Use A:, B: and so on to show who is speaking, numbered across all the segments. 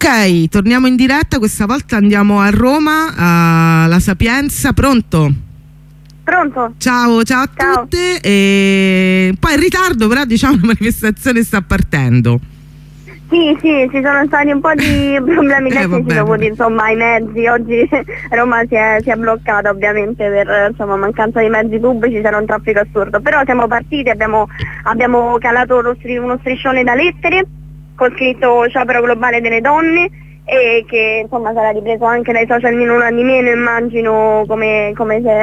A: Ok, torniamo in diretta, questa volta andiamo a Roma, alla Sapienza. Pronto?
B: Pronto?
A: Ciao a tutte. E poi in ritardo, però diciamo la manifestazione sta partendo.
B: Sì, ci sono stati un po' di problemi tecnici dovuti insomma ai mezzi. Oggi Roma si è bloccata ovviamente per insomma mancanza di mezzi pubblici, c'era un traffico assurdo, però siamo partiti, abbiamo calato uno striscione da lettere con scritto Sciopero globale delle donne, e che insomma sarà ripreso anche dai social in un anno di meno, immagino, come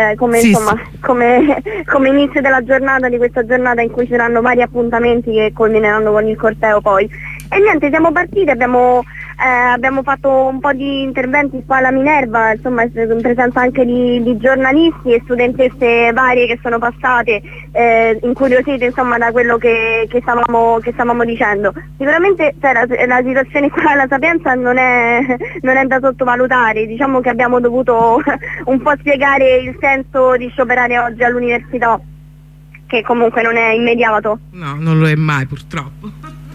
B: inizio della giornata, di questa giornata in cui ci saranno vari appuntamenti che culmineranno con il corteo poi. E niente, siamo partiti, abbiamo fatto un po' di interventi qua alla Minerva, insomma in presenza anche di giornalisti e studentesse varie che sono passate, incuriosite insomma da quello che stavamo dicendo. Sicuramente la situazione qua alla Sapienza non è da sottovalutare, diciamo che abbiamo dovuto un po' spiegare il senso di scioperare oggi all'università, che comunque non è immediato.
A: No, non lo è mai purtroppo.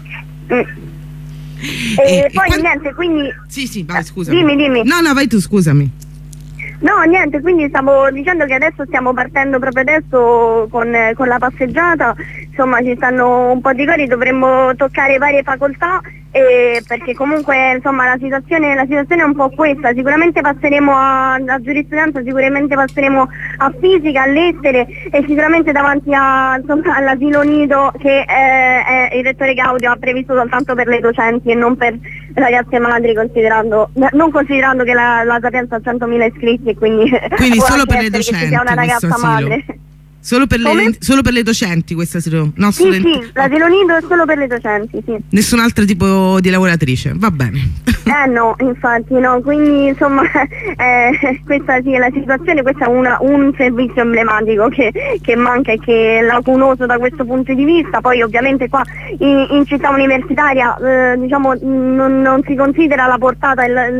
B: E poi niente, quindi...
A: Sì, vai, scusami.
B: Dimmi.
A: No, vai tu, scusami.
B: No, niente, quindi stavo dicendo che adesso stiamo partendo proprio adesso con la passeggiata, insomma ci stanno un po' di cose, dovremmo toccare varie facoltà, perché comunque insomma la situazione è un po' questa. Sicuramente passeremo a giurisprudenza, sicuramente passeremo a fisica, a lettere, e sicuramente davanti all'asilo nido che il rettore Gaudio ha previsto soltanto per le docenti e non per ragazze madri, non considerando che la Sapienza ha 100.000 iscritti e quindi
A: solo per le docenti,
B: sia una ragazza madre.
A: Solo per le docenti questo asilo? No,
B: sì, l'asilo nido è solo per le docenti, sì.
A: Nessun altro tipo di lavoratrice, va bene.
B: No, infatti no, quindi insomma questa sì è la situazione, questo è un servizio emblematico che manca e che è lacunoso da questo punto di vista. Poi ovviamente qua in città universitaria diciamo non si considera la portata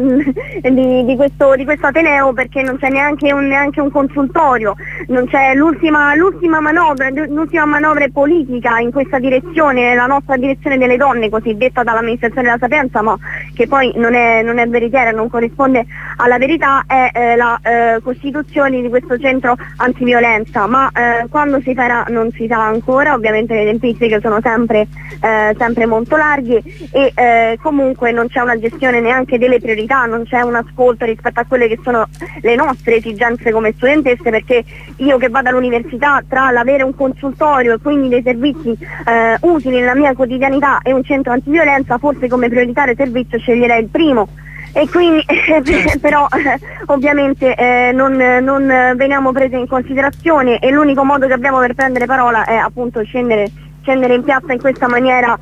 B: di questo ateneo, perché non c'è neanche un consultorio, non c'è l'ultima manovra politica in questa direzione, la nostra direzione delle donne, cosiddetta dall'amministrazione della Sapienza, ma che poi non è veritiera, non corrisponde alla verità, è la costituzione di questo centro antiviolenza, ma quando si farà non si sa ancora, ovviamente le tempistiche sono sempre molto larghe, e comunque non c'è una gestione neanche delle priorità, non c'è un ascolto rispetto a quelle che sono le nostre esigenze come studentesse, perché io che vado all'università, tra l'avere un consultorio e quindi dei servizi utili nella mia quotidianità e un centro antiviolenza, forse come prioritario servizio sceglierei il primo. E quindi però ovviamente non veniamo prese in considerazione, e l'unico modo che abbiamo per prendere parola è appunto scendere in piazza in questa maniera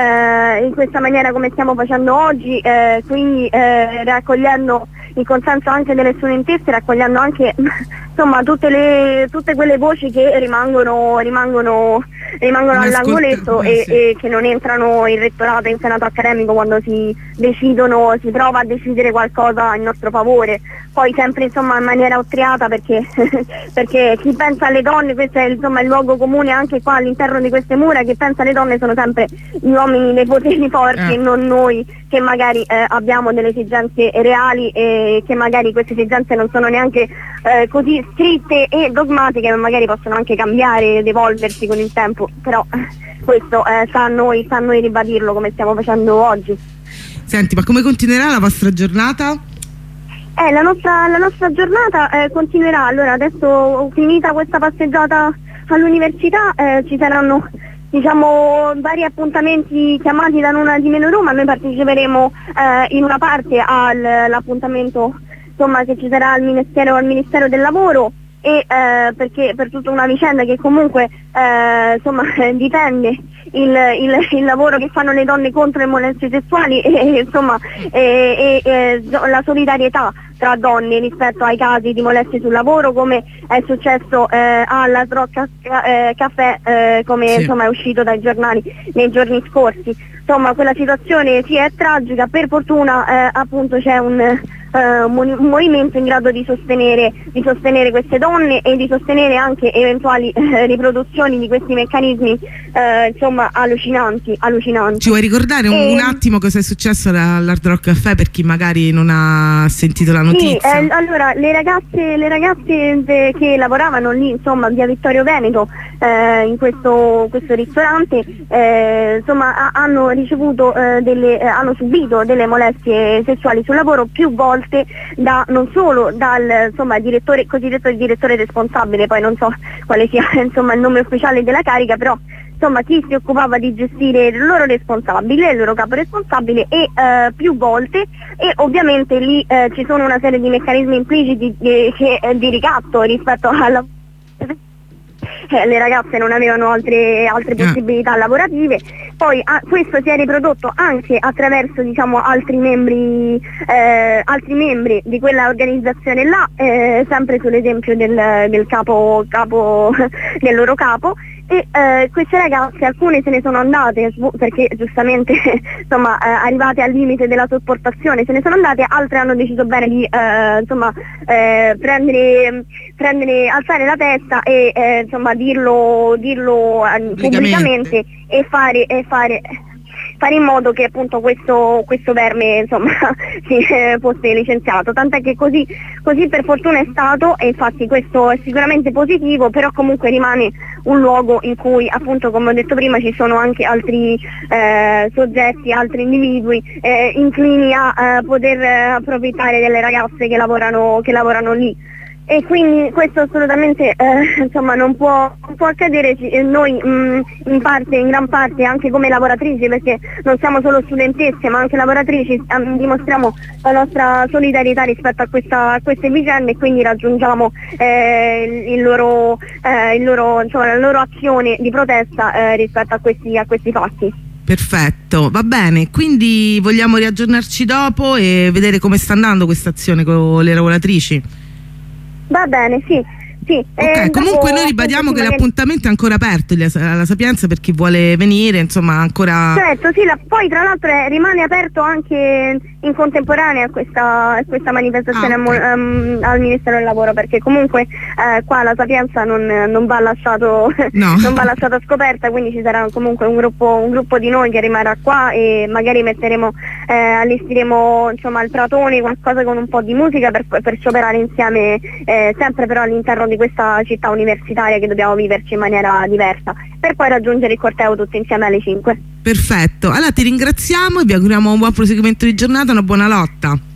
B: come stiamo facendo oggi, quindi raccogliendo il consenso anche delle studentesse, raccogliendo anche insomma tutte quelle voci che rimangono all'angoletto e che non entrano in rettorato, in senato accademico, quando si prova a decidere qualcosa in nostro favore. Poi sempre insomma in maniera ottriata, perché chi pensa alle donne, questo è insomma il luogo comune anche qua all'interno di queste mura, che pensa alle donne sono sempre gli uomini dei poteri forti e non noi, che magari abbiamo delle esigenze reali e che magari queste esigenze non sono neanche così scritte e dogmatiche, ma magari possono anche cambiare ed evolversi con il tempo, però questo sta a noi ribadirlo come stiamo facendo oggi.
A: Senti, ma come continuerà la vostra giornata?
B: La nostra giornata continuerà. Allora, adesso finita questa passeggiata all'università ci saranno vari appuntamenti chiamati da Luna di Meno Roma. Noi parteciperemo in una parte all'appuntamento insomma che ci sarà al Ministero del Lavoro, e perché per tutta una vicenda che comunque dipende il lavoro che fanno le donne contro le molestie sessuali e la solidarietà tra donne rispetto ai casi di molestie sul lavoro, come è successo alla Rock Caffè, come insomma è uscito dai giornali nei giorni scorsi. Insomma, quella situazione sì è tragica, per fortuna appunto c'è un un movimento in grado di sostenere queste donne e di sostenere anche eventuali riproduzioni di questi meccanismi insomma allucinanti.
A: Ci vuoi ricordare un attimo cosa è successo all'Hard Rock Café per chi magari non ha sentito la notizia?
B: Sì, allora le ragazze che lavoravano lì, insomma, via Vittorio Veneto, in questo ristorante, insomma, hanno ricevuto hanno subito delle molestie sessuali sul lavoro più volte non solo dal cosiddetto direttore responsabile, poi non so quale sia insomma il nome ufficiale della carica, però insomma chi si occupava di gestire il loro responsabile, il loro capo responsabile, e più volte, e ovviamente lì ci sono una serie di meccanismi impliciti di ricatto rispetto alla le ragazze non avevano altre possibilità lavorative. Poi questo si è riprodotto anche attraverso, diciamo, altri membri di quella organizzazione là, sempre sull'esempio del capo del loro capo. E queste ragazze, alcune se ne sono andate perché giustamente insomma arrivate al limite della sopportazione se ne sono andate, altre hanno deciso bene di alzare la testa e insomma dirlo pubblicamente e fare in modo che appunto questo verme insomma fosse licenziato, tant'è che così per fortuna è stato, e infatti questo è sicuramente positivo, però comunque rimane un luogo in cui, appunto, come ho detto prima, ci sono anche altri soggetti, altri individui inclini a poter approfittare delle ragazze che lavorano lì. E quindi questo assolutamente insomma non può accadere. Noi in gran parte anche come lavoratrici, perché non siamo solo studentesse ma anche lavoratrici, dimostriamo la nostra solidarietà rispetto a queste vicende, e quindi raggiungiamo la loro azione di protesta rispetto a questi fatti.
A: Perfetto, va bene, quindi vogliamo riaggiornarci dopo e vedere come sta andando questa azione con le lavoratrici?
B: Va bene, sì.
A: Ok, comunque noi ribadiamo che l'appuntamento è ancora aperto alla Sapienza per chi vuole venire, insomma, ancora.
B: Certo, sì, poi tra l'altro rimane aperto anche in contemporanea questa manifestazione al Ministero del Lavoro, perché comunque qua la Sapienza non va lasciato non va lasciata scoperta, quindi ci sarà comunque un gruppo di noi che rimarrà qua, e magari allestiremo insomma al Pratone qualcosa con un po' di musica per scioperare insieme, sempre però all'interno di questa città universitaria che dobbiamo viverci in maniera diversa, per poi raggiungere il corteo tutti insieme alle 5.
A: Perfetto, allora ti ringraziamo e vi auguriamo un buon proseguimento di giornata, una buona lotta.